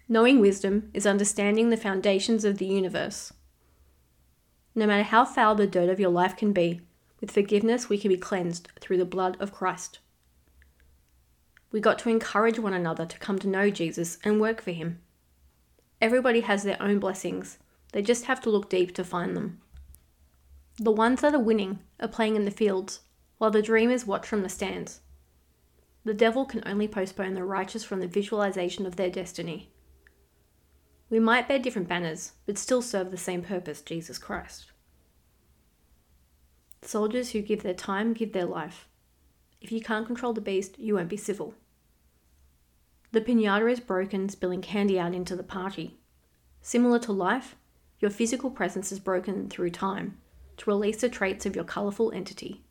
Knowing wisdom is understanding the foundations of the universe. No matter how foul the dirt of your life can be, with forgiveness we can be cleansed through the blood of Christ. We got to encourage one another to come to know Jesus and work for him. Everybody has their own blessings. They just have to look deep to find them. The ones that are winning are playing in the fields, while the dreamers watch from the stands. The devil can only postpone the righteous from the visualization of their destiny. We might bear different banners, but still serve the same purpose, Jesus Christ. Soldiers who give their time give their life. If you can't control the beast, you won't be civil. The piñata is broken, spilling candy out into the party. Similar to life, your physical presence is broken through time to release the traits of your colourful entity.